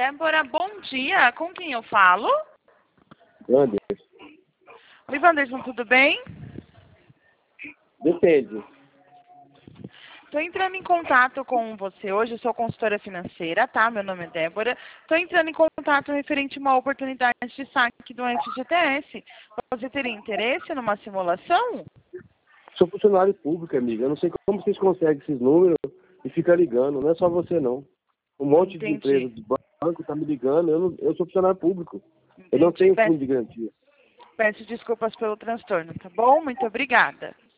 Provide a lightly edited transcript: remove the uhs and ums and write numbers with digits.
Débora, bom dia. Com quem eu falo? Wanderson. Oi, Wanderson, tudo bem? Depende. Estou entrando em contato com você hoje, eu sou consultora financeira, tá? Meu nome é Débora. Estou entrando em contato referente a uma oportunidade de saque do FGTS. Você teria interesse numa simulação? Sou funcionário público, amiga. Eu não sei como vocês conseguem esses números e fica ligando. Não é só você, não. Um monte de Entendi. empresas de banco tá me ligando. Eu sou funcionário público. Eu não Entendi. tenho fundo de garantia. Peço desculpas pelo transtorno, tá bom? Muito obrigada.